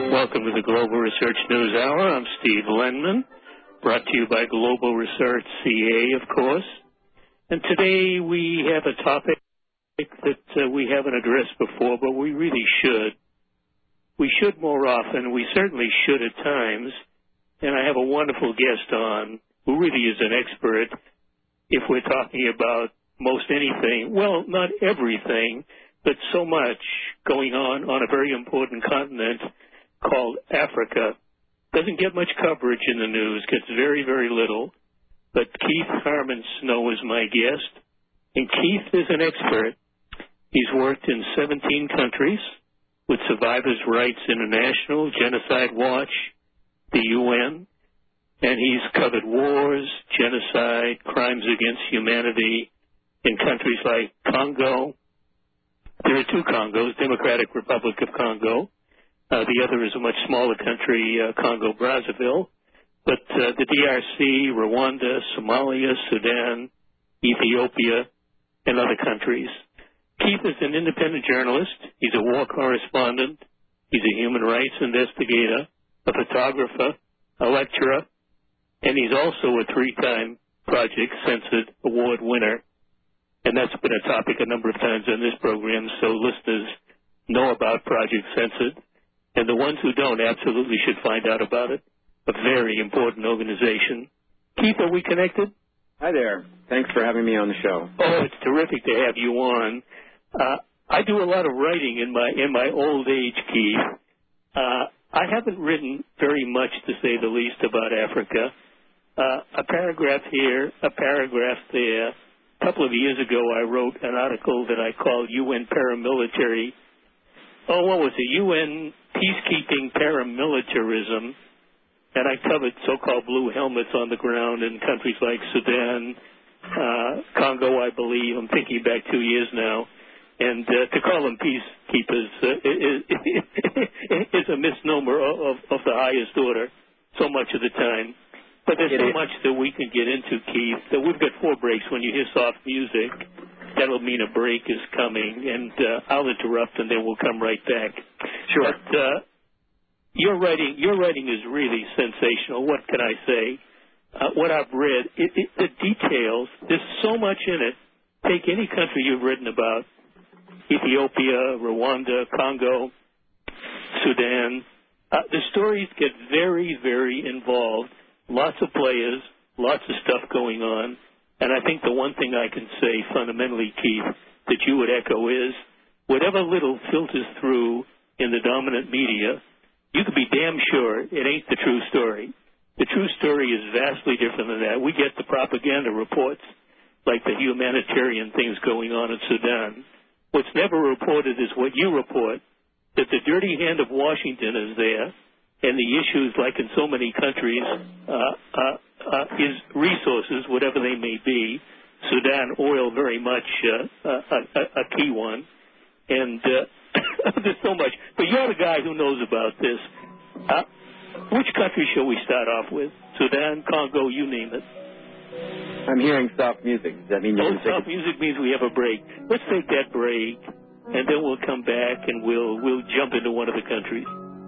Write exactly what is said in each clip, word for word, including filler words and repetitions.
Welcome to the Global Research News Hour. I'm Steve Lenman, brought to you by Global Research C A, of course. And today we have a topic that uh, we haven't addressed before, but we really should. We should more often. We certainly should at times. And I have a wonderful guest on who really is an expert if we're talking about most anything. Well, not everything, but so much going on on a very important continent called Africa. Doesn't get much coverage in the news, gets very, very little. But Keith Harmon Snow is my guest. And Keith is an expert. He's worked in seventeen countries with Survivors' Rights International, Genocide Watch, the U N, and he's covered wars, genocide, crimes against humanity in countries like Congo. There are two Congos, Democratic Republic of Congo. Uh, the other is a much smaller country, uh, Congo-Brazzaville. But uh, the D R C, Rwanda, Somalia, Sudan, Ethiopia, and other countries. Keith is an independent journalist. He's a war correspondent. He's a human rights investigator, a photographer, a lecturer, and he's also a three-time Project Censored Award winner. And that's been a topic a number of times on this program, so listeners know about Project Censored. And the ones who don't absolutely should find out about it. A very important organization. Keith, are we connected? Hi there. Thanks for having me on the show. Oh, it's terrific to have you on. Uh, I do a lot of writing in my in my old age, Keith. Uh, I haven't written very much, to say the least, about Africa. Uh, a paragraph here, a paragraph there. A couple of years ago, I wrote an article that I called U N Paramilitary. Oh, what was it? U N Peacekeeping Paramilitarism. And I covered so-called blue helmets on the ground in countries like Sudan, uh, Congo, I believe. I'm thinking back two years now. And uh, to call them peacekeepers uh, is, is a misnomer of, of the highest order so much of the time. But there's so much that we can get into, Keith. That we've got four breaks. When you hear soft music, that'll mean a break is coming. And uh, I'll interrupt, and then we'll come right back. Sure. But uh, your writing, your writing is really sensational. What can I say? Uh, what I've read, it, it, the details, there's so much in it. Take any country you've written about, Ethiopia, Rwanda, Congo, Sudan. Uh, the stories get very, very involved. Lots of players, lots of stuff going on. And I think the one thing I can say fundamentally, Keith, that you would echo is whatever little filters through in the dominant media, you can be damn sure it ain't the true story. The true story is vastly different than that. We get the propaganda reports, like the humanitarian things going on in Sudan. What's never reported is what you report, that the dirty hand of Washington is there, and the issues, like in so many countries, uh, uh, uh, is resources, whatever they may be. Sudan, oil very much uh, a, a, a key one. And uh, there's so much. But you're the guy who knows about this. Uh, which country shall we start off with? Sudan, Congo, you name it. I'm hearing soft music. Does that mean you Oh, can take soft music means we have a break. Let's take that break, and then we'll come back and we'll we'll jump into one of the countries.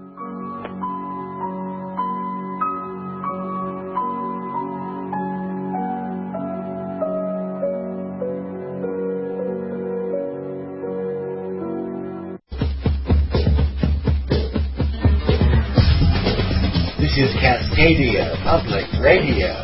This is Cascadia Public Radio.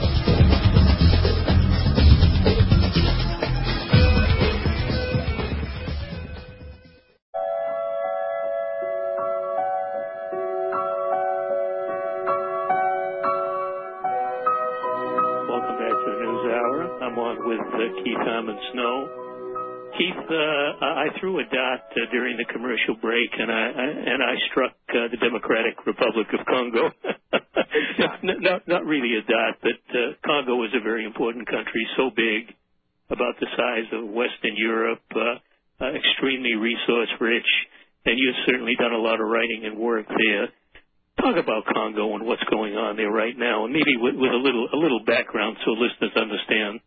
Welcome back to the News Hour. I'm on with uh, Keith Harmon Snow. Keith, uh, I threw a dot uh, during the commercial break, and I, I and I struck uh, the Democratic Republic of Congo. not, not, not really a dot, but uh, Congo is a very important country, so big, about the size of Western Europe, uh, uh, extremely resource-rich, and you've certainly done a lot of writing and work there. Talk about Congo and what's going on there right now, and maybe with, with a little a little background so listeners understand.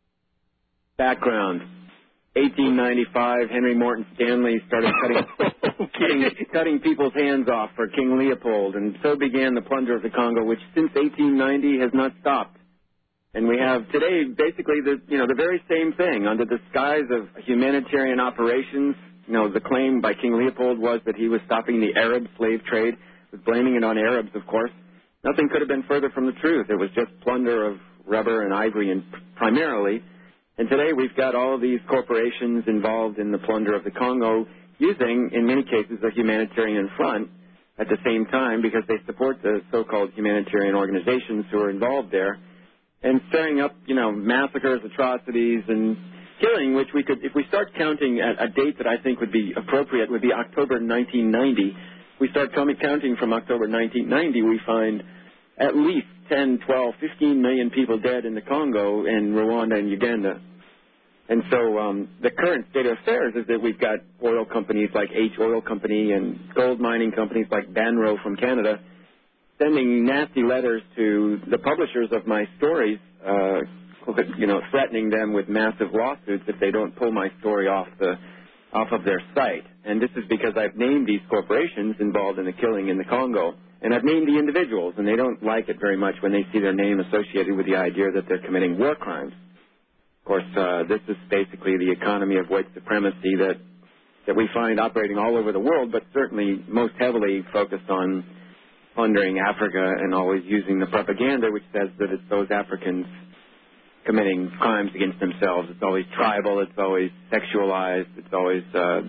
Background. eighteen ninety-five, Henry Morton Stanley started cutting cutting, cutting people's hands off for King Leopold. And so began the plunder of the Congo, which since eighteen ninety has not stopped. And we have today basically the, you know, the very same thing under the guise of humanitarian operations. You know, the claim by King Leopold was that he was stopping the Arab slave trade, was blaming it on Arabs, of course. Nothing could have been further from the truth. It was just plunder of rubber and ivory and primarily. And today we've got all of these corporations involved in the plunder of the Congo using, in many cases, a humanitarian front at the same time because they support the so-called humanitarian organizations who are involved there and stirring up, you know, massacres, atrocities, and killing, which we could, if we start counting at a date that I think would be appropriate, would be October nineteen ninety. If we start counting from October nineteen ninety, we find at least ten, twelve, fifteen million people dead in the Congo and Rwanda and Uganda. And so um, the current state of affairs is that we've got oil companies like H Oil Company and gold mining companies like Banro from Canada sending nasty letters to the publishers of my stories, uh, you know, threatening them with massive lawsuits if they don't pull my story off the off of their site. And this is because I've named these corporations involved in the killing in the Congo. And I've named the individuals, and they don't like it very much when they see their name associated with the idea that they're committing war crimes. Of course, uh, this is basically the economy of white supremacy that, that we find operating all over the world, but certainly most heavily focused on plundering Africa and always using the propaganda which says that it's those Africans committing crimes against themselves. It's always tribal, it's always sexualized, it's always uh,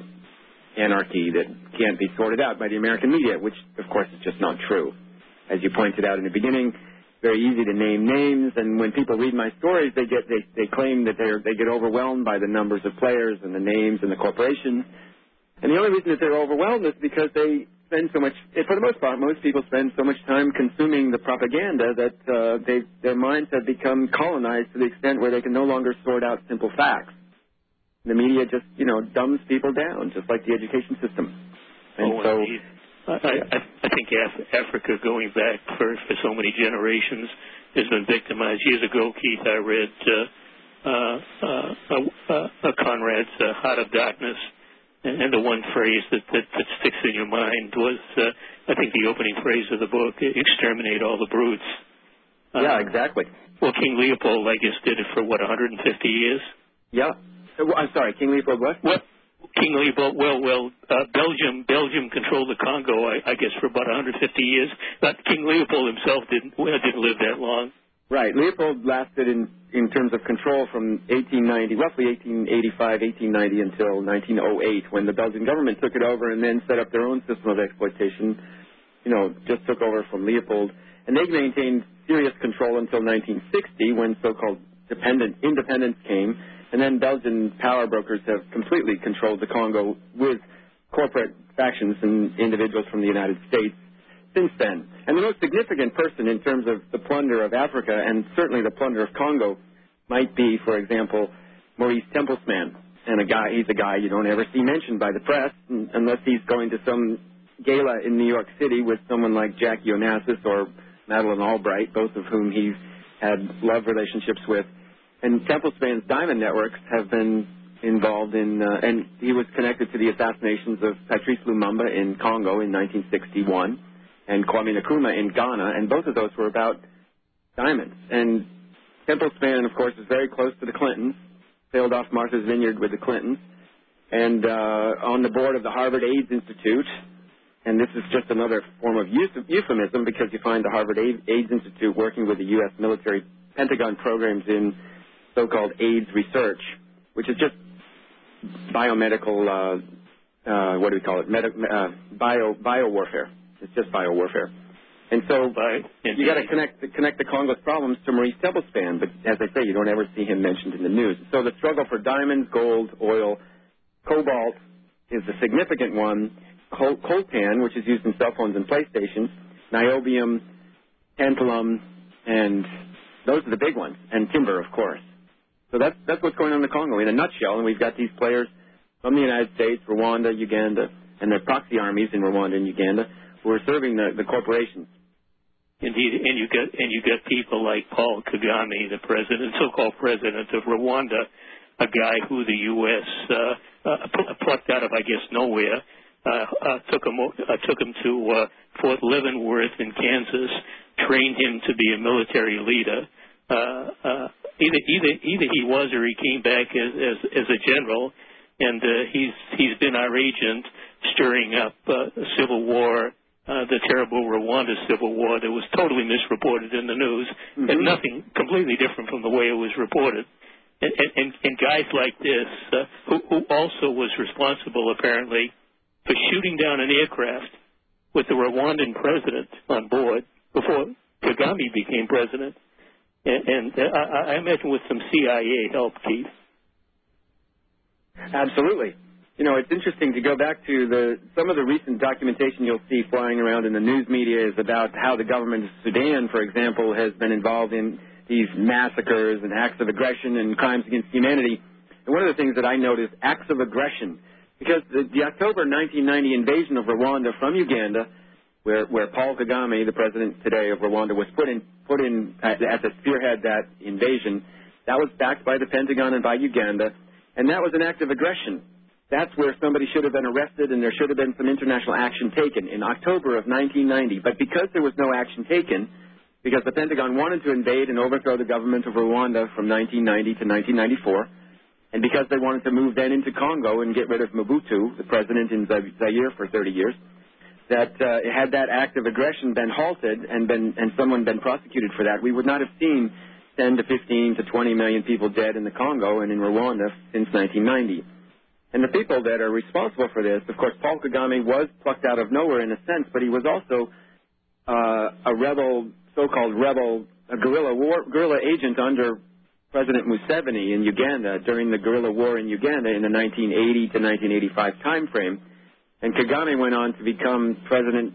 anarchy that can't be sorted out by the American media, which, of course, is just not true. As you pointed out in the beginning, it's very easy to name names, and when people read my stories, they get they, they claim that they're, they get overwhelmed by the numbers of players and the names and the corporations. And the only reason that they're overwhelmed is because they spend so much, for the most part, most people spend so much time consuming the propaganda that uh, they, their minds have become colonized to the extent where they can no longer sort out simple facts. The media just, you know, dumbs people down, just like the education system. And oh, so, I, I, I think Af- Africa, going back for, for so many generations, has been victimized. Years ago, Keith, I read uh, uh, uh, uh, uh, Conrad's uh, Heart of Darkness, and, and the one phrase that, that, that sticks in your mind was, uh, I think, the opening phrase of the book, exterminate all the brutes. Uh, yeah, exactly. Well, King Leopold, I guess, did it for, what, one hundred fifty years? Yeah. I'm sorry, King Leopold what? What? King Leopold, well, well, uh, Belgium Belgium controlled the Congo, I, I guess, for about one hundred fifty years. But King Leopold himself didn't, well, didn't live that long. Right. Leopold lasted in, in terms of control from eighteen ninety, roughly eighteen eighty-five, eighteen ninety until nineteen oh eight, when the Belgian government took it over and then set up their own system of exploitation, you know, just took over from Leopold. And they maintained serious control until nineteen sixty, when so-called dependent independence came. And then Belgian power brokers have completely controlled the Congo with corporate factions and individuals from the United States since then. And the most significant person in terms of the plunder of Africa, and certainly the plunder of Congo, might be, for example, Maurice Tempelsman. And a guy, he's a guy you don't ever see mentioned by the press unless he's going to some gala in New York City with someone like Jackie Onassis or Madeleine Albright, both of whom he's had love relationships with. And Tempelsman's diamond networks have been involved in, uh, and he was connected to the assassinations of Patrice Lumumba in Congo in nineteen sixty-one and Kwame Nkrumah in Ghana, and both of those were about diamonds. And Tempelsman, of course, is very close to the Clintons, sailed off Martha's Vineyard with the Clintons, and uh, on the board of the Harvard AIDS Institute. And this is just another form of euphemism because you find the Harvard AIDS Institute working with the U S military Pentagon programs in so-called AIDS research, which is just biomedical, uh, uh, what do we call it, Medi- uh, bio biowarfare. It's just biowarfare. And so you got to connect connect the Congo's problems to Maurice Tempelsman, but as I say, you don't ever see him mentioned in the news. So the struggle for diamonds, gold, oil, cobalt is the significant one. Col- coltan, which is used in cell phones and PlayStations, niobium, tantalum, and those are the big ones, and timber, of course. So that's that's what's going on in the Congo in a nutshell, and we've got these players from the United States, Rwanda, Uganda, and their proxy armies in Rwanda and Uganda who are serving the, the corporations. Indeed, and you get and you get people like Paul Kagame, the president, so-called president of Rwanda, a guy who the U S uh, uh, plucked out of, I guess, nowhere, uh, uh, took him uh, took him to uh, Fort Leavenworth in Kansas, trained him to be a military leader. Uh, uh, either either either he was or he came back as as, as a general, and uh, he's he's been our agent stirring up uh, a civil war. Uh, the terrible Rwanda civil war that was totally misreported in the news, mm-hmm. and nothing completely different from the way it was reported. And, and, and guys like this, uh, who, who also was responsible, apparently, for shooting down an aircraft with the Rwandan president on board before Kagame became president. And, and uh, I, I imagine with some C I A help, Keith. Absolutely. You know, it's interesting to go back to the some of the recent documentation you'll see flying around in the news media is about how the government of Sudan, for example, has been involved in these massacres and acts of aggression and crimes against humanity. And one of the things that I note is acts of aggression, because the, the October nineteen ninety invasion of Rwanda from Uganda, where, where Paul Kagame, the president today of Rwanda, was put in, put in at, at the spearhead that invasion, that was backed by the Pentagon and by Uganda, and that was an act of aggression. That's where somebody should have been arrested and there should have been some international action taken in October of nineteen ninety. But because there was no action taken, because the Pentagon wanted to invade and overthrow the government of Rwanda from nineteen ninety to nineteen ninety-four, and because they wanted to move then into Congo and get rid of Mobutu, the president in Zaire for thirty years, that uh, had that act of aggression been halted and been and someone been prosecuted for that, we would not have seen ten to fifteen to twenty million people dead in the Congo and in Rwanda since nineteen ninety. And the people that are responsible for this, of course, Paul Kagame was plucked out of nowhere in a sense, but he was also uh, a rebel, so-called rebel, a guerrilla war, guerrilla agent under President Museveni in Uganda during the guerrilla war in Uganda in the nineteen eighty to nineteen eighty-five time frame. And Kagame went on to become President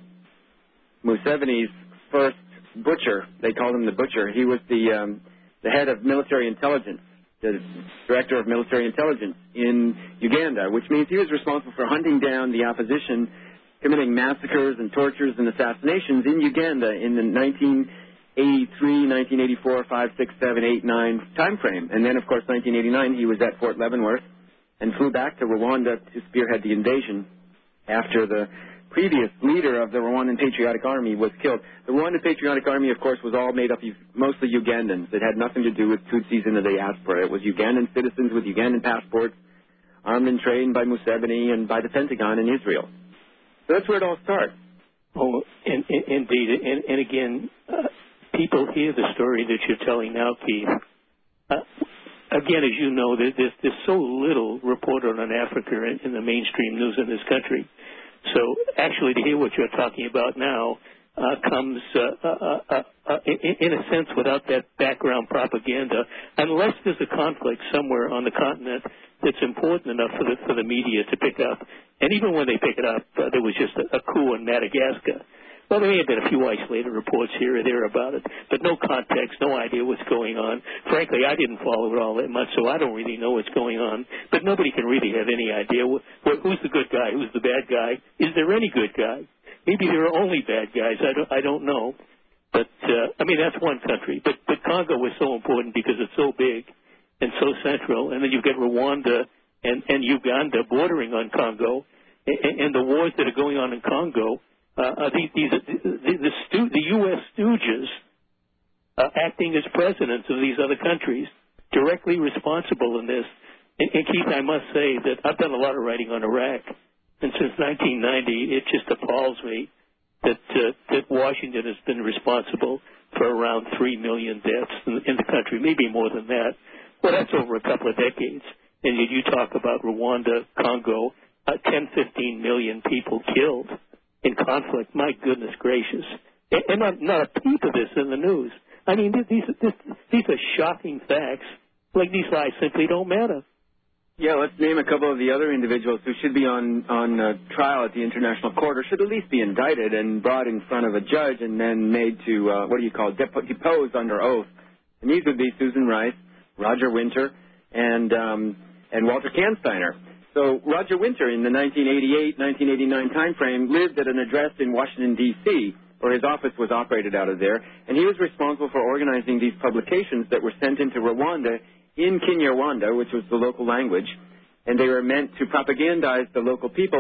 Museveni's first butcher. They called him the butcher. He was the um, the head of military intelligence, the director of military intelligence in Uganda, which means he was responsible for hunting down the opposition, committing massacres and tortures and assassinations in Uganda in the nineteen eighty-three, nineteen eighty-four, five, six, seven, eight, nine time frame. And then, of course, nineteen eighty-nine, he was at Fort Leavenworth and flew back to Rwanda to spearhead the invasion after the previous leader of the Rwandan Patriotic Army was killed. The Rwandan Patriotic Army, of course, was all made up of mostly Ugandans. It had nothing to do with Tutsis in the diaspora. It was Ugandan citizens with Ugandan passports, armed and trained by Museveni and by the Pentagon in Israel. So that's where it all starts. Oh, in, in, indeed. And, and again, uh, people hear the story that you're telling now, Keith. Uh, again, as you know, there, there's, there's so little reported on Africa in, in the mainstream news in this country. So actually to hear what you're talking about now uh, comes, uh, uh, uh, uh, in, in a sense, without that background propaganda, unless there's a conflict somewhere on the continent that's important enough for the, for the media to pick up. And even when they pick it up, uh, there was just a, a coup in Madagascar. Well, there may have been a few isolated reports here or there about it, but no context, no idea what's going on. Frankly, I didn't follow it all that much, so I don't really know what's going on. But nobody can really have any idea wh- wh- who's the good guy, who's the bad guy. Is there any good guy? Maybe there are only bad guys. I don't, I don't know. But, uh, I mean, that's one country. But, but Congo is so important because it's so big and so central. And then you've got Rwanda and, and Uganda bordering on Congo. And, and the wars that are going on in Congo, Uh, these, these, the, the, stu- the U S stooges uh, acting as presidents of these other countries, directly responsible in this. And, and Keith, I must say that I've done a lot of writing on Iraq, and since nineteen ninety, it just appalls me that uh, that Washington has been responsible for around three million deaths in, in the country, maybe more than that. Well, that's over a couple of decades. And yet you talk about Rwanda, Congo, uh, ten, fifteen million people killed in conflict. My goodness gracious. And, and not, not a peep of this in the news. I mean, these, this, these are shocking facts. Like, these lies simply don't matter. Yeah, let's name a couple of the other individuals who should be on, on uh, trial at the international court, or should at least be indicted and brought in front of a judge and then made to, uh, what do you call it, Dep- deposed under oath. And these would be Susan Rice, Roger Winter, and, um, and Walter Kansteiner. So Roger Winter, in the nineteen eighty-eight nineteen eighty-nine time frame, lived at an address in Washington, D C, where his office was operated out of there, and he was responsible for organizing these publications that were sent into Rwanda in Kinyarwanda, which was the local language, and they were meant to propagandize the local people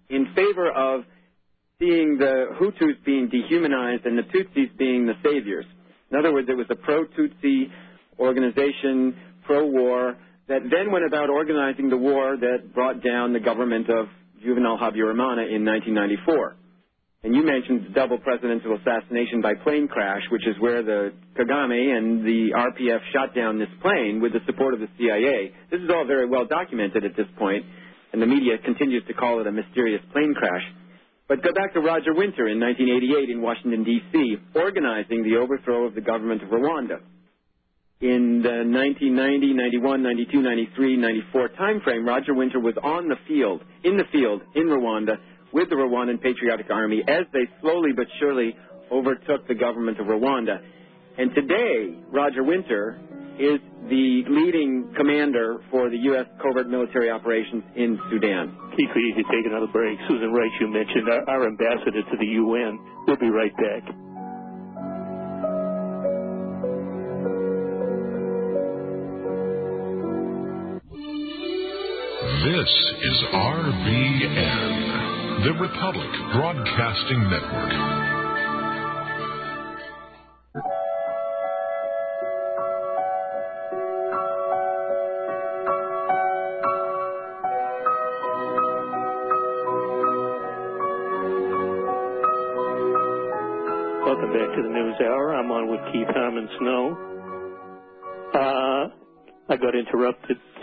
in favor of seeing the Hutus being dehumanized and the Tutsis being the saviors. In other words, it was a pro-Tutsi organization, pro-war, that then went about organizing the war that brought down the government of Juvenal Habyarimana in nineteen ninety-four. And you mentioned the double presidential assassination by plane crash, which is where the Kagame and the R P F shot down this plane with the support of the C I A. This is all very well documented at this point, and the media continues to call it a mysterious plane crash. But go back to Roger Winter in nineteen eighty-eight in Washington, D C, organizing the overthrow of the government of Rwanda. In the nineteen ninety, ninety-one, ninety-two, ninety-three, ninety-four timeframe, Roger Winter was on the field, in the field, in Rwanda, with the Rwandan Patriotic Army as they slowly but surely overtook the government of Rwanda. And today, Roger Winter is the leading commander for the U S covert military operations in Sudan. Keith, we need to take another break. Susan Rice, you mentioned, our, our ambassador to the U N. We'll be right back. This is R B N, the Republic Broadcasting Network. Welcome back to the News Hour. I'm on with Keith Harmon Snow. Uh, I got interrupted uh,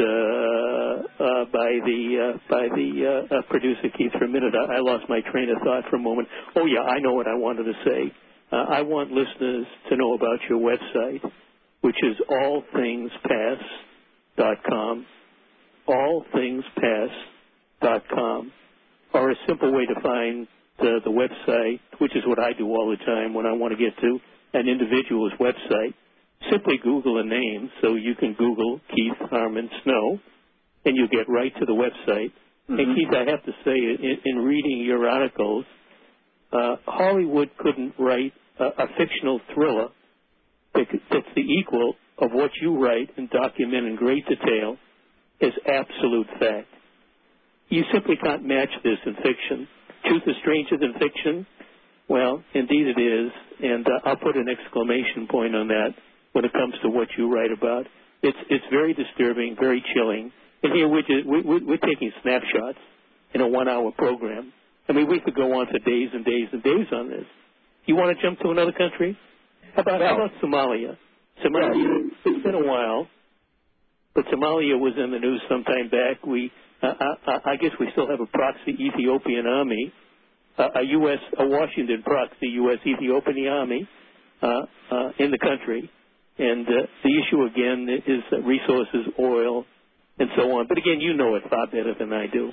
uh, by the uh, by the uh, uh, producer Keith for a minute. I, I lost my train of thought for a moment. Oh yeah, I know what I wanted to say. Uh, I want listeners to know about your website, which is all things pass dot com, all things pass dot com, or a simple way to find the, the website, which is what I do all the time when I want to get to an individual's website. Simply Google a name, so you can Google Keith Harmon Snow, and you get right to the website. Mm-hmm. And Keith, I have to say, in, in reading your articles, uh, Hollywood couldn't write a, a fictional thriller that, that's the equal of what you write and document in great detail as absolute fact. You simply can't match this in fiction. Truth is stranger than fiction. Well, indeed it is, and uh, I'll put an exclamation point on that when it comes to what you write about. It's it's very disturbing, very chilling. And here we're, just, we, we're taking snapshots in a one-hour program. I mean, we could go on for days and days and days on this. You want to jump to another country? How about, how about Somalia? Somalia, it's been a while, but Somalia was in the news sometime back. We, uh, I, I guess we still have a proxy Ethiopian army, uh, a U S, a Washington proxy U S Ethiopian army uh, uh, in the country. And uh, the issue, again, is uh, resources, oil, and so on. But, again, you know it far better than I do.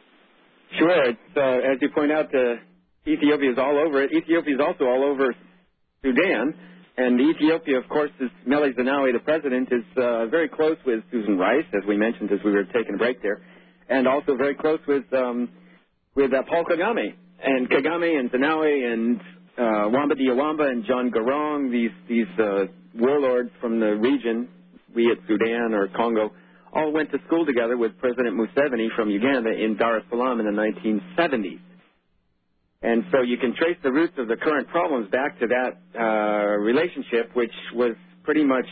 Sure. It's, uh, as you point out, uh, Ethiopia is all over it. Ethiopia is also all over Sudan. And Ethiopia, of course, is Meles Zenawi, the president, is uh, very close with Susan Rice, as we mentioned as we were taking a break there, and also very close with um, with uh, Paul Kagame. And Kagame and Zenawi and uh, Wamba Diawamba and John Garang, these, these uh, warlords from the region, be it Sudan or Congo, all went to school together with President Museveni from Uganda in Dar es Salaam in the nineteen seventies. And so you can trace the roots of the current problems back to that uh, relationship, which was pretty much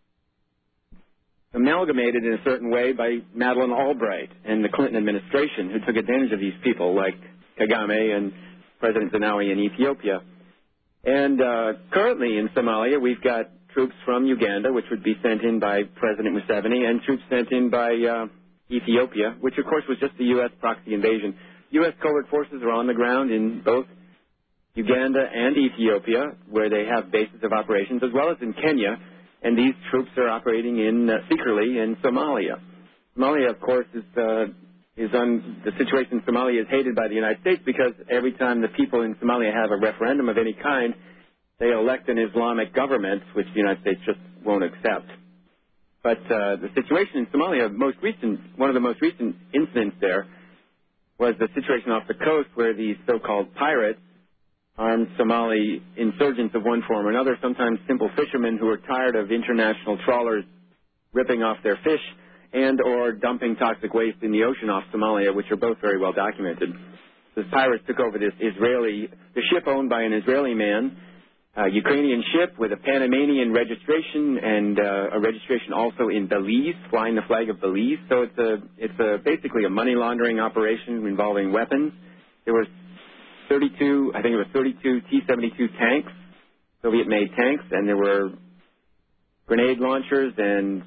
amalgamated in a certain way by Madeleine Albright and the Clinton administration, who took advantage of these people like Kagame and President Zenawi in Ethiopia. And uh, currently in Somalia, we've got troops from Uganda, which would be sent in by President Museveni, and troops sent in by uh, Ethiopia, which, of course, was just a U S proxy invasion. U S covert forces are on the ground in both Uganda and Ethiopia, where they have bases of operations, as well as in Kenya, and these troops are operating in uh, secretly in Somalia. Somalia, of course, is uh, is on the situation in Somalia is hated by the United States because every time the people in Somalia have a referendum of any kind, they elect an Islamic government, which the United States just won't accept. But uh, the situation in Somalia, most recent, one of the most recent incidents there was the situation off the coast where these so-called pirates, armed Somali insurgents of one form or another, sometimes simple fishermen who are tired of international trawlers ripping off their fish and or dumping toxic waste in the ocean off Somalia, which are both very well documented. the pirates took over this Israeli, the ship owned by an Israeli man, a Ukrainian ship with a Panamanian registration and uh, a registration also in Belize, flying the flag of Belize. So it's a it's a basically a money laundering operation involving weapons. There were thirty-two, I think it was thirty-two T seventy-two tanks, Soviet-made tanks, and there were grenade launchers and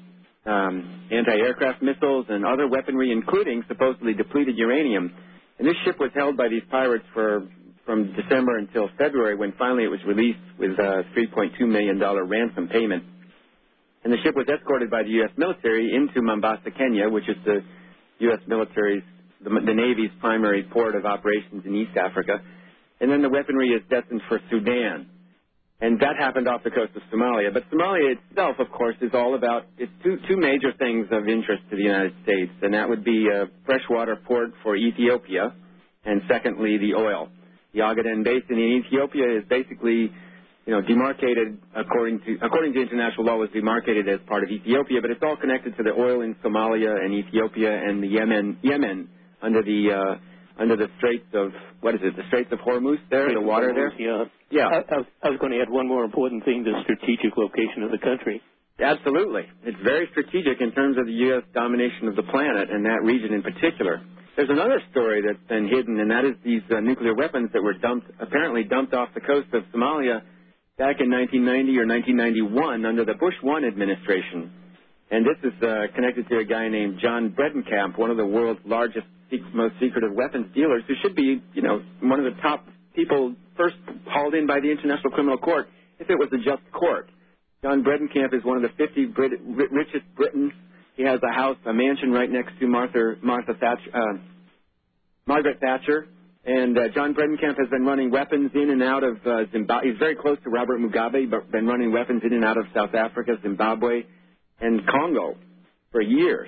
um, anti-aircraft missiles and other weaponry, including supposedly depleted uranium. And this ship was held by these pirates for from December until February, when finally it was released with a three point two million dollars ransom payment. And the ship was escorted by the U S military into Mombasa, Kenya, which is the U S military's, the, the Navy's primary port of operations in East Africa. And then the weaponry is destined for Sudan. And that happened off the coast of Somalia. But Somalia itself, of course, is all about, it's two, two major things of interest to the United States, and that would be a freshwater port for Ethiopia, and secondly, the oil. The Ogaden Basin in Ethiopia is basically, you know, demarcated according to according to international law, was demarcated as part of Ethiopia, but it's all connected to the oil in Somalia and Ethiopia and the Yemen Yemen under the uh, under the Straits of what is it? The Straits of Hormuz. There, Straits the water Hormuz, there. Yeah, yeah. I, I, was, I was going to add one more important thing: the strategic location of the country. Absolutely, it's very strategic in terms of the U S domination of the planet and that region in particular. There's another story that's been hidden, and that is these uh, nuclear weapons that were dumped, apparently dumped off the coast of Somalia back in nineteen ninety or nineteen ninety-one under the Bush one administration. And this is uh, connected to a guy named John Bredenkamp, one of the world's largest, most secretive weapons dealers, who should be, you know, one of the top people first hauled in by the International Criminal Court if it was a just court. John Bredenkamp is one of the fifty Brit- richest Britons. He has a house, a mansion right next to Martha, Martha Thatcher, uh, Margaret Thatcher. And uh, John Bredenkamp has been running weapons in and out of uh, Zimbabwe. He's very close to Robert Mugabe, but been running weapons in and out of South Africa, Zimbabwe, and Congo for years.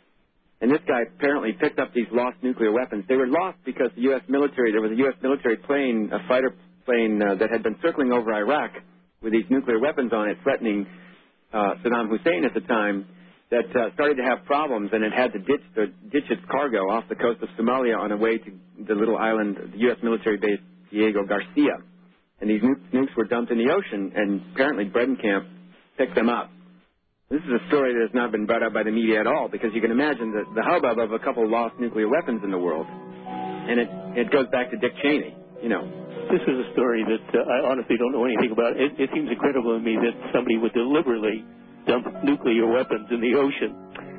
And this guy apparently picked up these lost nuclear weapons. They were lost because the U S military, there was a U S military plane, a fighter plane uh, that had been circling over Iraq with these nuclear weapons on it, threatening uh, Saddam Hussein at the time, that uh, started to have problems, and it had to ditch, the, ditch its cargo off the coast of Somalia on the way to the little island, the U S military base, Diego Garcia. And these nukes, nukes were dumped in the ocean, and apparently Bredenkamp picked them up. This is a story that has not been brought up by the media at all, because you can imagine the, the hubbub of a couple of lost nuclear weapons in the world. And it, it goes back to Dick Cheney, you know. This is a story that uh, I honestly don't know anything about. It, it seems incredible to me that somebody would deliberately dump nuclear weapons in the ocean.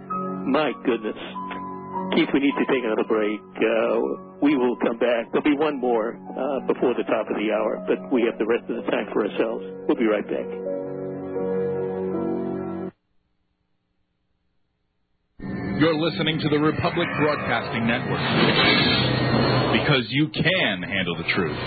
My goodness. Keith, we need to take another break. Uh, we will come back. There'll be one more uh, before the top of the hour, but we have the rest of the time for ourselves. We'll be right back. You're listening to the Republic Broadcasting Network, because you can handle the truth.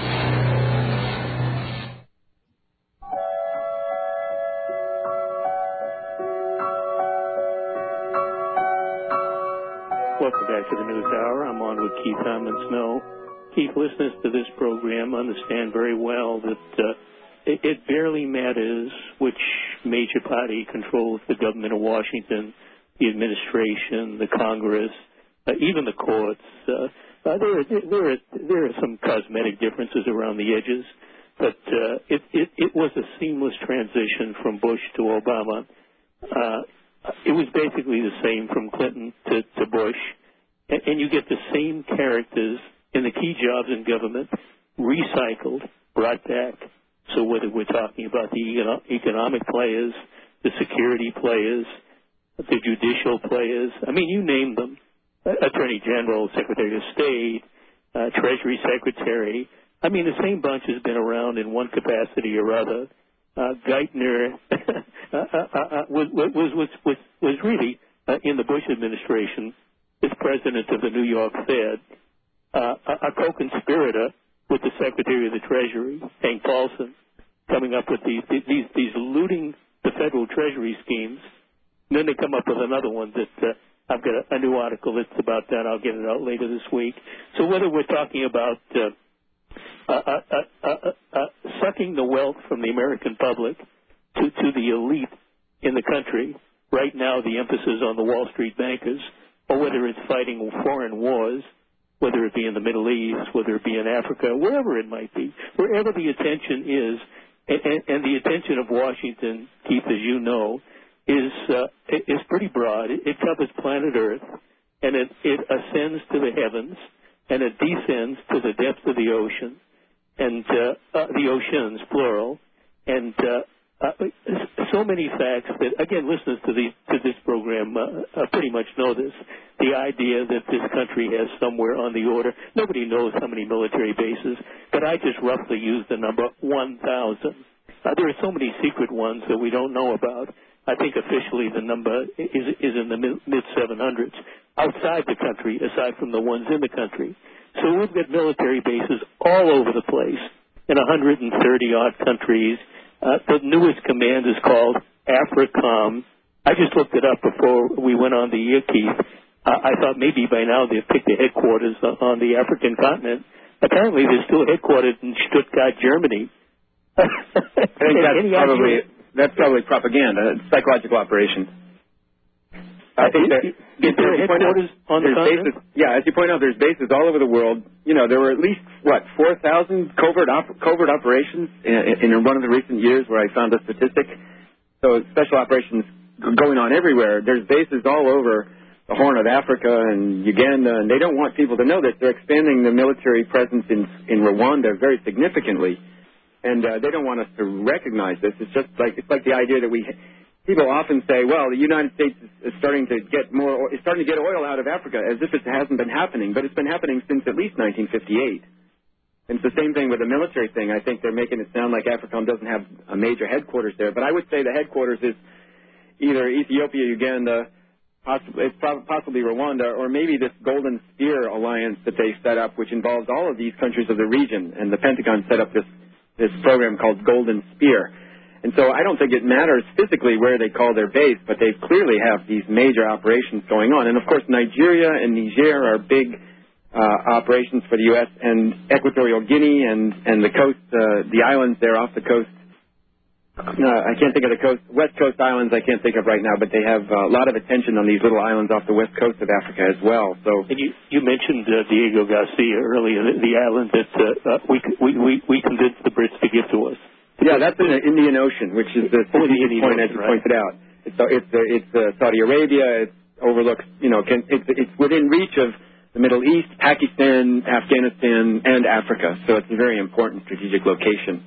Welcome back to the News Hour. I'm on with Keith Harmon Snow. Keith, listeners to this program understand very well that uh, it, it barely matters which major party controls the government of Washington, the administration, the Congress, uh, even the courts. Uh, uh, there, are, there, are, there are some cosmetic differences around the edges, but uh, it, it, it was a seamless transition from Bush to Obama. Uh, it was basically the same from Clinton to, to Bush, and, and you get the same characters in the key jobs in government recycled, brought back. So whether we're talking about the econo- economic players, the security players, the judicial players, I mean, you name them, Attorney General, Secretary of State, uh, Treasury Secretary. I mean, the same bunch has been around in one capacity or other. Uh, Geithner uh, uh, uh, was, was, was, was, was really, uh, in the Bush administration, as president of the New York Fed, uh, a, a co-conspirator with the Secretary of the Treasury, Hank Paulson, coming up with these, these, these looting the federal Treasury schemes. And then they come up with another one that uh, I've got a, a new article that's about that. I'll get it out later this week. So whether we're talking about uh, uh, uh, uh, uh, uh, sucking the wealth from the American public to, to the elite in the country, right now the emphasis on the Wall Street bankers, or whether it's fighting foreign wars, whether it be in the Middle East, whether it be in Africa, wherever it might be, wherever the attention is, and, and the attention of Washington, Keith, as you know, is uh, is pretty broad. It, it covers planet Earth, and it, it ascends to the heavens, and it descends to the depths of the ocean, and uh, uh, the oceans, plural, and uh, uh, so many facts that, again, listeners to, the, to this program uh, uh, pretty much know this. The idea that this country has somewhere on the order, nobody knows how many military bases, but I just roughly used the number one thousand. Uh, there are so many secret ones that we don't know about. I think officially the number is, is in the mid seven hundreds outside the country, aside from the ones in the country. So we've got military bases all over the place in one hundred thirty odd countries. Uh, the newest command is called AFRICOM. I just looked it up before we went on the air, Keith. Uh, I thought maybe by now they've picked the headquarters on the African continent. Apparently they're still headquartered in Stuttgart, Germany. I think that's probably, that's probably propaganda, psychological operation. I think that, is there headquarters on the continent? Bases, yeah, as you point out, there's bases all over the world. You know, there were at least, what, four thousand covert op- covert operations in, in one of the recent years where I found a statistic. So special operations going on everywhere. There's bases all over the Horn of Africa and Uganda, and they don't want people to know this. They're expanding the military presence in, in Rwanda very significantly, and uh, they don't want us to recognize this. It's just like, it's like the idea that we... People often say, well, the United States is starting to get more, is starting to get oil out of Africa, as if it hasn't been happening, but it's been happening since at least nineteen fifty-eight. And it's the same thing with the military thing. I think they're making it sound like AFRICOM doesn't have a major headquarters there, but I would say the headquarters is either Ethiopia, Uganda, possibly, possibly Rwanda, or maybe this Golden Spear alliance that they set up, which involves all of these countries of the region, and the Pentagon set up this, this program called Golden Spear. And so I don't think it matters physically where they call their base, but they clearly have these major operations going on. And, of course, Nigeria and Niger are big uh, operations for the U S, and Equatorial Guinea and, and the coast, uh, the islands there off the coast. Uh, I can't think of the coast. West Coast islands I can't think of right now, but they have a lot of attention on these little islands off the west coast of Africa as well. So, and you, you mentioned uh, Diego Garcia earlier, the, the island that uh, uh, we, we, we, we convinced the Brits to give to us. Yeah, that's in the Indian Ocean, which is the oh, the Indian point, Ocean, as you right? pointed out. It's uh, it's uh, it's uh, Saudi Arabia. It overlooks, you know, can, it's it's within reach of the Middle East, Pakistan, Afghanistan, and Africa. So it's a very important strategic location.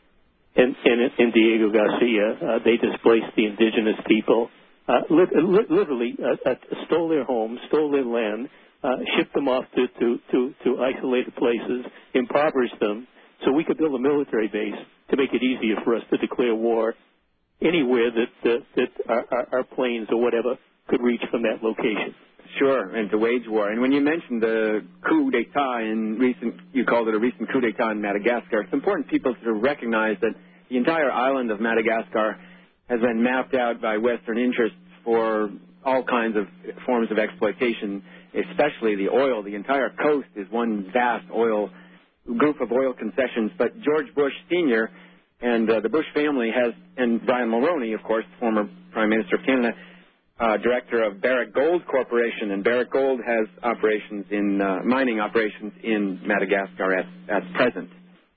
And, and in Diego Garcia, uh, they displaced the indigenous people, uh, li- li- literally uh, uh, stole their homes, stole their land, uh, shipped them off to, to, to, to isolated places, impoverished them, so we could build a military base to make it easier for us to declare war anywhere that uh, that our, our, our planes or whatever could reach from that location. Sure, and to wage war. And when you mentioned the coup d'etat in recent, you called it a recent coup d'etat in Madagascar, it's important people to recognize that the entire island of Madagascar has been mapped out by Western interests for all kinds of forms of exploitation, especially the oil. The entire coast is one vast oil group of oil concessions, but George Bush Senior and uh, the Bush family has, and Brian Mulroney, of course, former Prime Minister of Canada, uh, director of Barrick Gold Corporation, and Barrick Gold has operations in, uh, mining operations in Madagascar at, at present.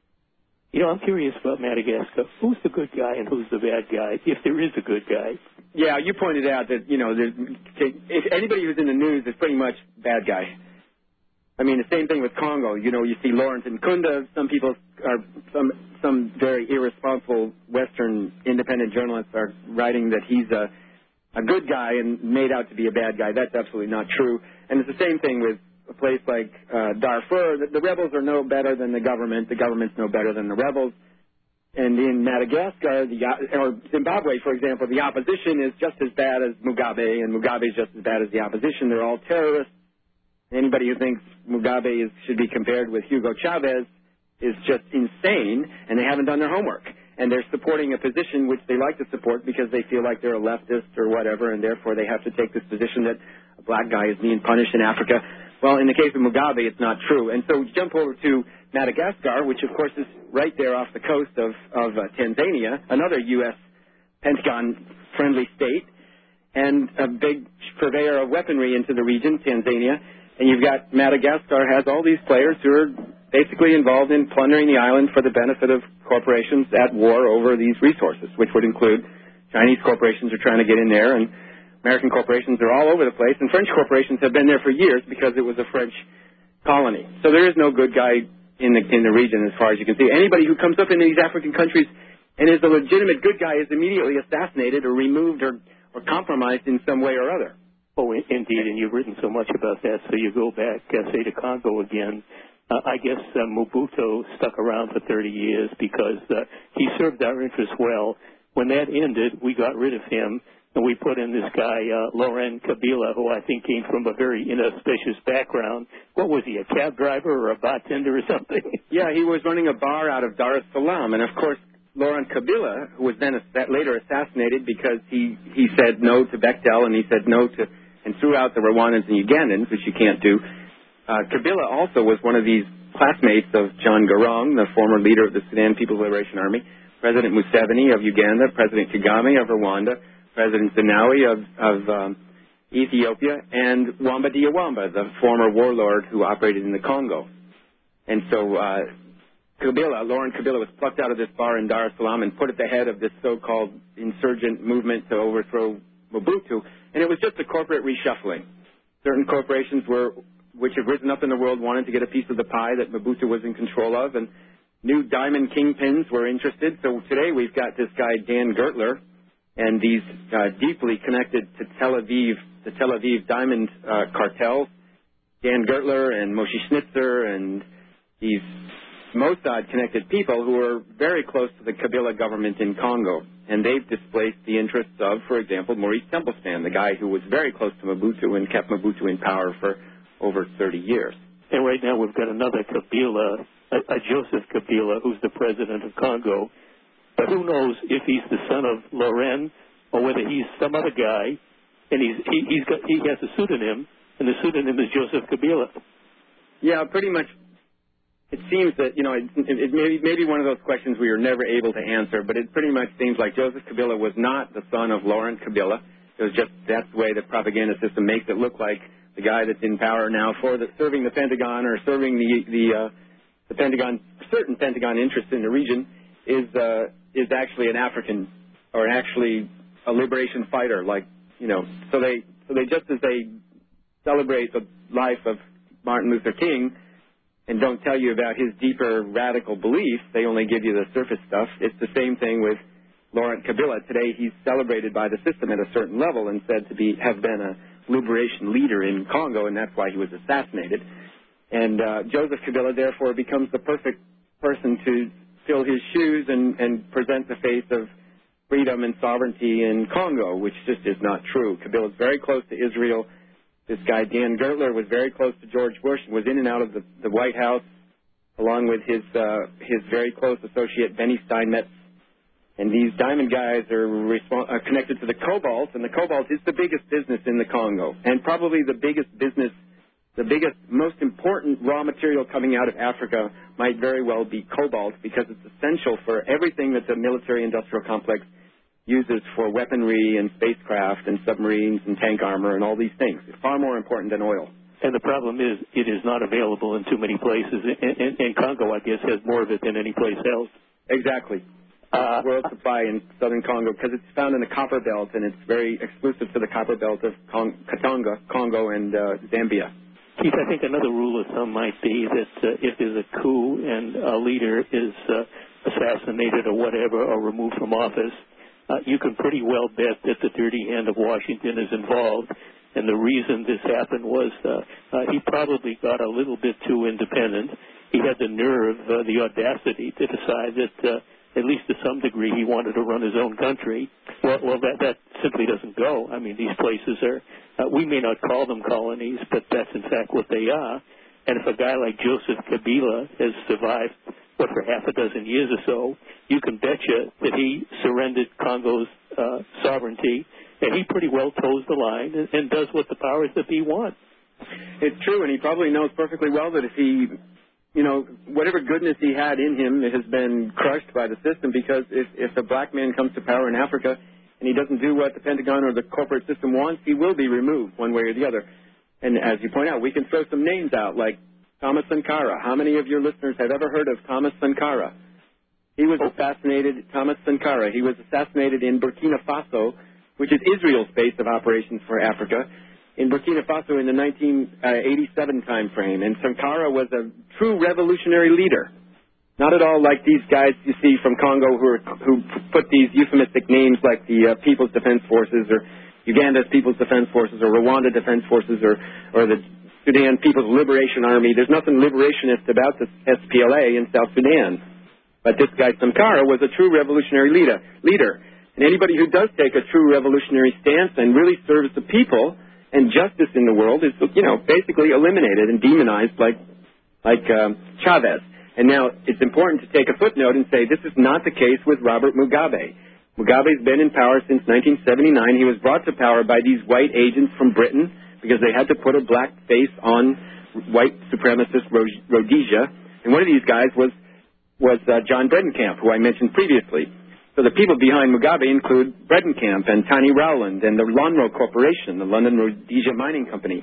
You know, I'm curious about Madagascar. Who's the good guy and who's the bad guy, if there is a good guy? Yeah, you pointed out that, you know, there's, if anybody who's in the news is pretty much bad guy. I mean, the same thing with Congo. You know, you see Lawrence Nkunda. Some people are, some some very irresponsible Western independent journalists are writing that he's a, a good guy and made out to be a bad guy. That's absolutely not true. And it's the same thing with a place like uh, Darfur. The, the rebels are no better than the government. The government's no better than the rebels. And in Madagascar, the, or Zimbabwe, for example, the opposition is just as bad as Mugabe, and Mugabe is just as bad as the opposition. They're all terrorists. Anybody who thinks Mugabe is, should be compared with Hugo Chavez is just insane, and they haven't done their homework. And they're supporting a position which they like to support because they feel like they're a leftist or whatever, and therefore they have to take this position that a black guy is being punished in Africa. Well, in the case of Mugabe, it's not true. And so we jump over to Madagascar, which, of course, is right there off the coast of, of uh, Tanzania, another U S Pentagon-friendly state, and a big purveyor of weaponry into the region, Tanzania. And you've got Madagascar has all these players who are basically involved in plundering the island for the benefit of corporations at war over these resources, which would include Chinese corporations are trying to get in there, and American corporations are all over the place, and French corporations have been there for years because it was a French colony. So there is no good guy in the in the region as far as you can see. Anybody who comes up into these African countries and is a legitimate good guy is immediately assassinated or removed or, or compromised in some way or other. Oh, indeed, and you've written so much about that. So you go back, uh, say, to Congo again. Uh, I guess uh, Mobutu stuck around for thirty years because uh, he served our interests well. When that ended, we got rid of him, and we put in this guy, uh, Laurent Kabila, who I think came from a very inauspicious background. What was he, a cab driver or a bartender or something? Yeah, he was running a bar out of Dar es Salaam, and of course, Laurent Kabila, who was then later assassinated because he, he said no to Bechtel and he said no to, and threw out the Rwandans and Ugandans, which you can't do. Uh, Kabila also was one of these classmates of John Garang, the former leader of the Sudan People's Liberation Army, President Museveni of Uganda, President Kagame of Rwanda, President Zenawi of, of um, Ethiopia, and Wamba Diawamba, the former warlord who operated in the Congo. And so uh, Kabila, Laurent Kabila, was plucked out of this bar in Dar es Salaam and put at the head of this so-called insurgent movement to overthrow Mobutu, and it was just a corporate reshuffling. Certain corporations were, which have risen up in the world, wanted to get a piece of the pie that Mobutu was in control of, and new diamond kingpins were interested. So today we've got this guy, Dan Gertler, and these uh, deeply connected to Tel Aviv, the Tel Aviv diamond uh, cartels, Dan Gertler and Moshe Schnitzer and these Mossad-connected people who are very close to the Kabila government in Congo. And they've displaced the interests of, for example, Maurice Templestan, the guy who was very close to Mobutu and kept Mobutu in power for over thirty years. And right now we've got another Kabila, a, a Joseph Kabila, who's the president of Congo. But who knows if he's the son of Laurent or whether he's some other guy, and he's, he, he's got, he has a pseudonym, and the pseudonym is Joseph Kabila. Yeah, pretty much. It seems that, you know, it, it, it may, may be one of those questions we were never able to answer, but it pretty much seems like Joseph Kabila was not the son of Laurent Kabila. It was just that's the way the propaganda system makes it look like the guy that's in power now for the, serving the Pentagon or serving the the, uh, the Pentagon, certain Pentagon interests in the region is uh, is actually an African or actually a liberation fighter. Like, you know, so they so they just as they celebrate the life of Martin Luther King and don't tell you about his deeper radical beliefs, they only give you the surface stuff. It's the same thing with Laurent Kabila. Today he's celebrated by the system at a certain level and said to be have been a liberation leader in Congo, and that's why he was assassinated. And uh, Joseph Kabila, therefore, becomes the perfect person to fill his shoes and, and present the face of freedom and sovereignty in Congo, which just is not true. Kabila is very close to Israel. This guy, Dan Gertler, was very close to George Bush and was in and out of the, the White House, along with his uh, his very close associate, Benny Steinmetz. And these diamond guys are, respons- are connected to the cobalt, and the cobalt is the biggest business in the Congo, and probably the biggest business, the biggest, most important raw material coming out of Africa might very well be cobalt, because it's essential for everything that the military-industrial complex uses for weaponry and spacecraft and submarines and tank armor and all these things. It's far more important than oil. And the problem is it is not available in too many places, and, and, and Congo, I guess, has more of it than any place else. Exactly. Uh, world supply in southern Congo, because it's found in the copper belt, and it's very exclusive to the copper belt of Cong- Katanga, Congo, and uh, Zambia. Keith, I think another rule of thumb might be that uh, if there's a coup and a leader is uh, assassinated or whatever, or removed from office, uh, you can pretty well bet that the dirty hand of Washington is involved. And the reason this happened was uh, uh, he probably got a little bit too independent. He had the nerve, uh, the audacity to decide that uh, at least to some degree, he wanted to run his own country. Well, well that, that simply doesn't go. I mean, these places are, uh, we may not call them colonies, but that's in fact what they are. And if a guy like Joseph Kabila has survived, what, for half a dozen years or so, you can betcha that he surrendered Congo's uh, sovereignty, and he pretty well toes the line and, and does what the powers that be want. It's true, and he probably knows perfectly well that if he... You know, whatever goodness he had in him has been crushed by the system, because if, if a black man comes to power in Africa and he doesn't do what the Pentagon or the corporate system wants, he will be removed one way or the other. And as you point out, we can throw some names out like Thomas Sankara. How many of your listeners have ever heard of Thomas Sankara? He was assassinated, Thomas Sankara, he was assassinated in Burkina Faso, which is Israel's base of operations for Africa, in Burkina Faso in the nineteen eighty-seven time frame. And Sankara was a true revolutionary leader. Not at all like these guys you see from Congo who, are, who put these euphemistic names like the uh, People's Defense Forces or Uganda's People's Defense Forces or Rwanda Defense Forces or, or the Sudan People's Liberation Army. There's nothing liberationist about the S P L A in South Sudan. But this guy Sankara was a true revolutionary leader. leader. And anybody who does take a true revolutionary stance and really serves the people and justice in the world is, you know, basically eliminated and demonized like, like um, Chavez. And now it's important to take a footnote and say this is not the case with Robert Mugabe. Mugabe's been in power since nineteen seventy-nine. He was brought to power by these white agents from Britain because they had to put a black face on white supremacist Rhodesia. And one of these guys was was uh, John Bredenkamp, who I mentioned previously. So the people behind Mugabe include Bredenkamp and Tani Rowland and the Lonrho Corporation, the London Rhodesia Mining Company.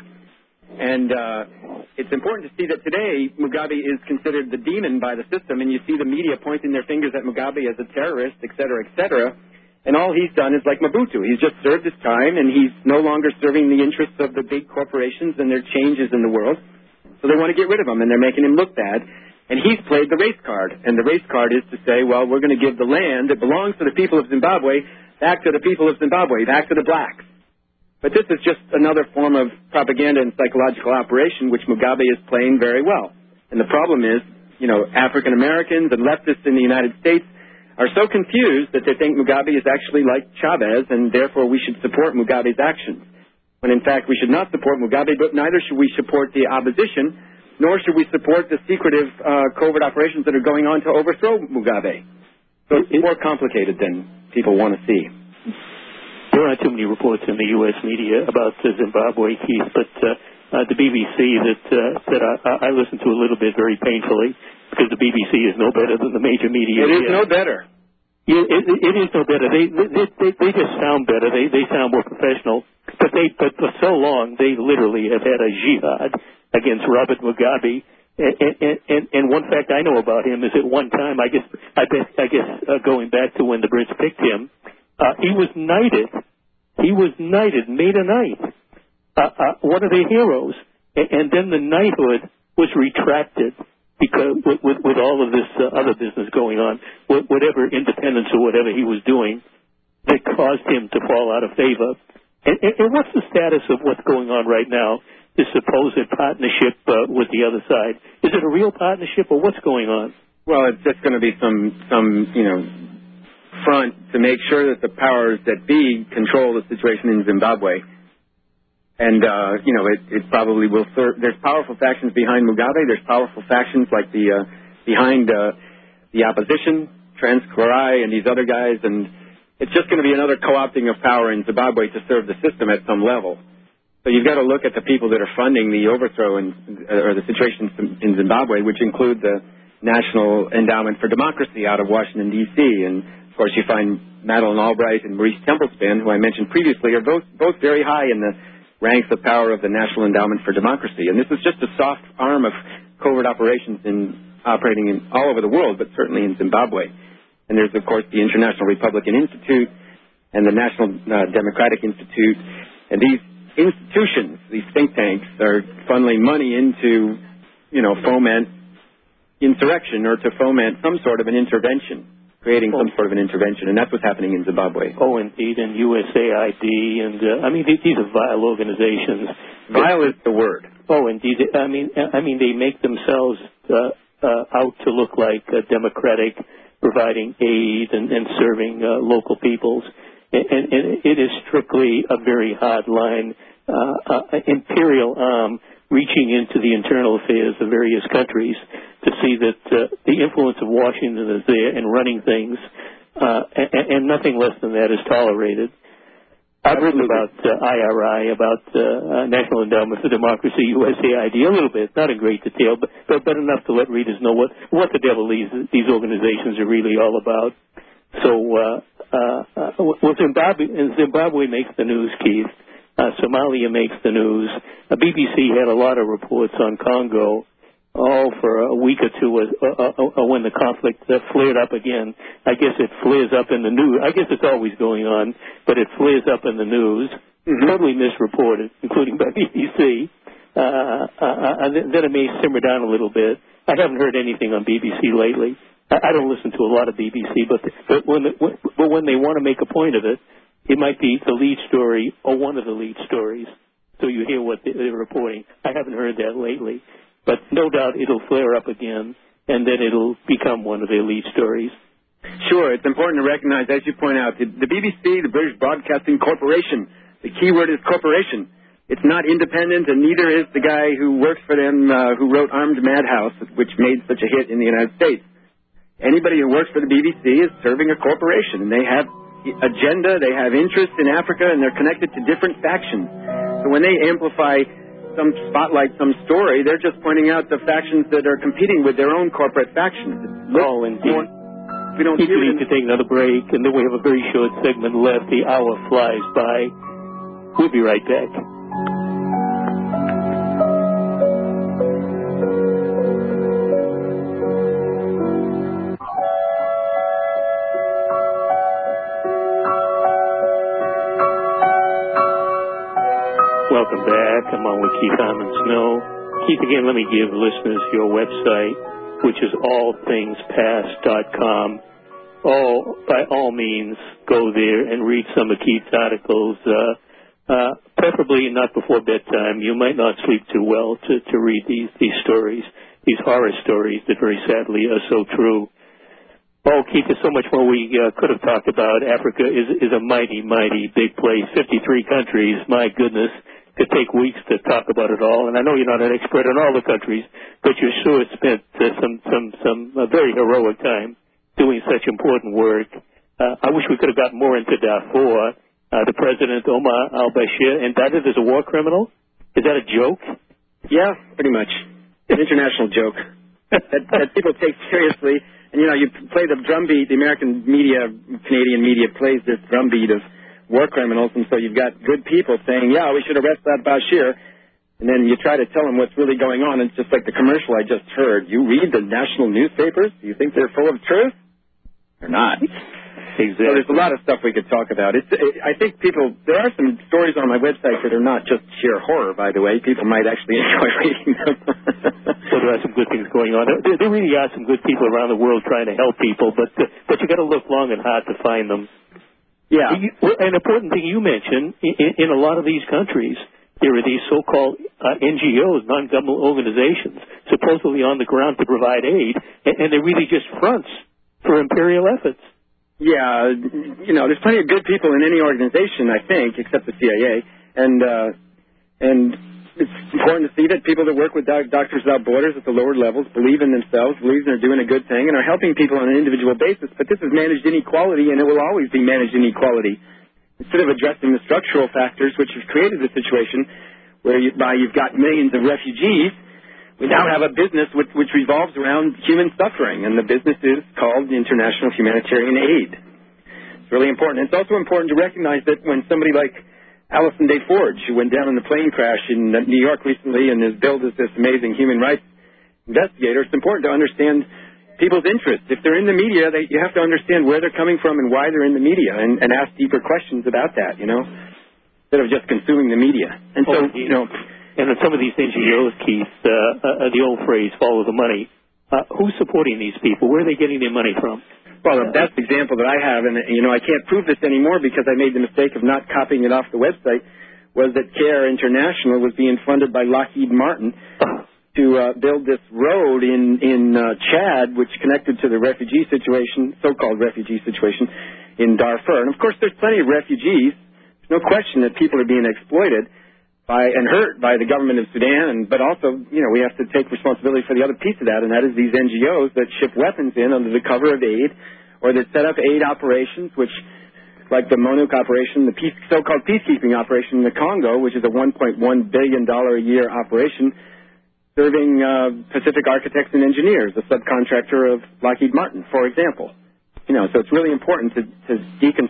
And uh, it's important to see that today Mugabe is considered the demon by the system, and you see the media pointing their fingers at Mugabe as a terrorist, et cetera, et cetera. And all he's done is like Mobutu. He's just served his time, and he's no longer serving the interests of the big corporations and their changes in the world. So they want to get rid of him, and they're making him look bad. And he's played the race card. And the race card is to say, well, we're going to give the land that belongs to the people of Zimbabwe back to the people of Zimbabwe, back to the blacks. But this is just another form of propaganda and psychological operation, which Mugabe is playing very well. And the problem is, you know, African Americans and leftists in the United States are so confused that they think Mugabe is actually like Chavez, and therefore we should support Mugabe's actions. When in fact we should not support Mugabe, but neither should we support the opposition, nor should we support the secretive uh, covert operations that are going on to overthrow Mugabe. So it's more complicated than people want to see. There aren't too many reports in the U S media about uh, Zimbabwe, Keith, but uh, uh, the B B C that uh, that I, I listen to a little bit very painfully because the B B C is no better than the major media. It is yeah. no better. It, it, it is no better. They they, they they just sound better. They they sound more professional. But they but for so long they literally have had a jihad against Robert Mugabe. And, and, and, and one fact I know about him is at one time, I guess I, bet, I guess uh, going back to when the Brits picked him, uh, he was knighted. He was knighted, made a knight, uh, uh, one of their heroes. And, and then the knighthood was retracted because with, with, with all of this uh, other business going on, whatever independence or whatever he was doing, that caused him to fall out of favor. And, and, and what's the status of what's going on right now? This supposed partnership uh, with the other side. Is it a real partnership, or what's going on? Well, it's just going to be some, some, you know, front to make sure that the powers that be control the situation in Zimbabwe. And, uh, you know, it, it probably will serve. There's powerful factions behind Mugabe. There's powerful factions like the, uh, behind uh, the opposition, Transclorai and these other guys. And it's just going to be another co-opting of power in Zimbabwe to serve the system at some level. So you've got to look at the people that are funding the overthrow in, or the situation in Zimbabwe, which include the National Endowment for Democracy out of Washington, D C And, of course, you find Madeleine Albright and Maurice Templespan, who I mentioned previously, are both, both very high in the ranks of power of the National Endowment for Democracy. And this is just a soft arm of covert operations in, operating in all over the world, but certainly in Zimbabwe. And there's, of course, the International Republican Institute and the National uh, Democratic Institute. And these institutions, these think tanks, are funneling money into, you know, foment insurrection or to foment some sort of an intervention, creating oh. some sort of an intervention, and that's what's happening in Zimbabwe. Oh, indeed, and U S A I D, and uh, I mean, these, these are vile organizations. Vile is the word. Oh, indeed. I mean, I mean, they make themselves uh, uh, out to look like uh, democratic, providing aid and, and serving uh, local peoples. And, and it is strictly a very hard line, uh, uh, imperial arm reaching into the internal affairs of various countries to see that uh, the influence of Washington is there in running things, uh, and, and nothing less than that is tolerated. I've written about uh, I R I, about uh, National Endowment for Democracy, U S A I D, a little bit, not in great detail, but, but, but enough to let readers know what, what the devil these, these organizations are really all about. So, uh, uh, uh, well, Zimbabwe, and Zimbabwe makes the news, Keith. Uh, Somalia makes the news. Uh, B B C had a lot of reports on Congo, all for a week or two uh, uh, uh, when the conflict uh, flared up again. I guess it flares up in the news. I guess it's always going on, but it flares up in the news. Mm-hmm. Totally misreported, including by B B C. Uh, uh, uh, then it may simmer down a little bit. I haven't heard anything on B B C lately. I, I don't listen to a lot of B B C, but, the, but, when the, when, but when they want to make a point of it, it might be the lead story or one of the lead stories, so you hear what they're reporting. I haven't heard that lately, but no doubt it'll flare up again, and then it'll become one of their lead stories. Sure, it's important to recognize, as you point out, the, the B B C, the British Broadcasting Corporation, the key word is corporation. It's not independent, and neither is the guy who works for them uh, who wrote Armed Madhouse, which made such a hit in the United States. Anybody who works for the B B C is serving a corporation, and they have agenda, they have interests in Africa, and they're connected to different factions. So when they amplify some spotlight, some story, they're just pointing out the factions that are competing with their own corporate factions. Oh, indeed. We don't we hear need it. to take another break, and then we have a very short segment left. The hour flies by. We'll be right back. Welcome back. I'm on with Keith Harmon Snow. Keith, again, let me give listeners your website, which is all things past dot com. All, by all means, go there and read some of Keith's articles, uh, uh, preferably not before bedtime. You might not sleep too well to, to read these, these stories, these horror stories that very sadly are so true. Oh, Keith, there's so much more we uh, could have talked about. Africa is, is a mighty, mighty big place. fifty-three countries, my goodness. Could take weeks to talk about it all, and I know you're not an expert in all the countries, but you sure spent uh, some some some uh, very heroic time doing such important work. Uh, I wish we could have gotten more into Darfur. Uh, the president, Omar al-Bashir, indicted as a war criminal. Is that a joke? Yeah, pretty much. An international joke that, that people take seriously. And you know, you play the drumbeat. The American media, Canadian media, plays this drumbeat of war criminals, and so you've got good people saying, yeah, we should arrest that Bashir, and then you try to tell them what's really going on. It's just like the commercial I just heard. You read the national newspapers? Do you think they're full of truth? They're not. Exactly. So there's a lot of stuff we could talk about. It's, it, I think people, there are some stories on my website that are not just sheer horror, by the way. People might actually enjoy reading them. So there are some good things going on. There, there really are some good people around the world trying to help people, but, uh, but you got to look long and hard to find them. Yeah. An important thing you mentioned, in, in a lot of these countries, there are these so-called uh, N G Os, non-governmental organizations, supposedly on the ground to provide aid, and, and they're really just fronts for imperial efforts. Yeah, you know, there's plenty of good people in any organization, I think, except the C I A, and uh, and it's important to see that people that work with Doctors Without Borders at the lower levels believe in themselves, believe they're doing a good thing, and are helping people on an individual basis. But this is managed inequality, and it will always be managed inequality. Instead of addressing the structural factors which have created the situation whereby you've got millions of refugees, we now have a business which, which revolves around human suffering, and the business is called International Humanitarian Aid. It's really important. It's also important to recognize that when somebody like Allison Day Forge, who went down in the plane crash in New York recently and is billed as this amazing human rights investigator, it's important to understand people's interests. If they're in the media, they, you have to understand where they're coming from and why they're in the media, and, and ask deeper questions about that, you know, instead of just consuming the media. And so, oh, you know... And in some of these N G Os, Keith, uh, uh, the old phrase, follow the money. Uh, who's supporting these people? Where are they getting their money from? Well, the best example that I have, and, you know, I can't prove this anymore because I made the mistake of not copying it off the website, was that CARE International was being funded by Lockheed Martin to uh, build this road in, in uh, Chad, which connected to the refugee situation, so-called refugee situation, in Darfur. And, of course, there's plenty of refugees. There's no question that people are being exploited by and hurt by the government of Sudan, and, but also, you know, we have to take responsibility for the other piece of that, and that is these N G Os that ship weapons in under the cover of aid, or that set up aid operations, which, like the MONUC operation, the peace, so-called peacekeeping operation in the Congo, which is a one point one billion dollars a year operation, serving uh, Pacific Architects and Engineers, a subcontractor of Lockheed Martin, for example. You know, so it's really important to, to deconstruct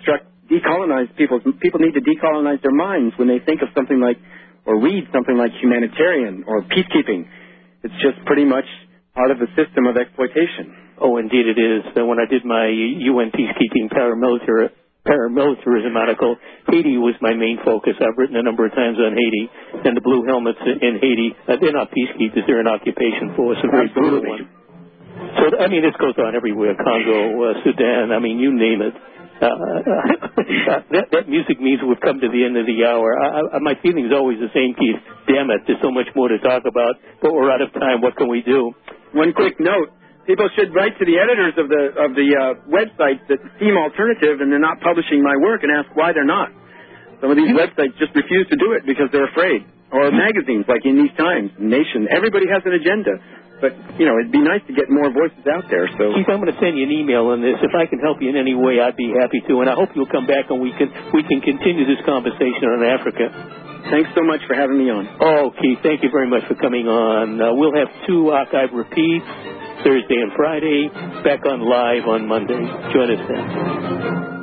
decolonize people's, people need to decolonize their minds when they think of something like, or read something like humanitarian or peacekeeping. It's just pretty much part of the system of exploitation. Oh, indeed it is. And when I did my U N peacekeeping paramilitary, paramilitarism article, Haiti was my main focus. I've written a number of times on Haiti, and the Blue Helmets in Haiti, uh, they're not peacekeepers, they're an occupation force, a very brutal one. So, I mean, this goes on everywhere, Congo, uh, Sudan, I mean, you name it. Uh, uh, that, that music means we've come to the end of the hour. I, I, my feeling is always the same, Keith. Damn it, there's so much more to talk about, but we're out of time. What can we do? One quick note. People should write to the editors of the of the uh, websites that seem alternative and they're not publishing my work and ask why they're not. Some of these websites just refuse to do it because they're afraid. Or magazines like In These Times, Nation. Everybody has an agenda. But, you know, it'd be nice to get more voices out there. So, Keith, I'm going to send you an email on this. If I can help you in any way, I'd be happy to. And I hope you'll come back and we can we can continue this conversation on Africa. Thanks so much for having me on. Oh, Keith, thank you very much for coming on. Uh, we'll have two archive repeats, Thursday and Friday, back on live on Monday. Join us then.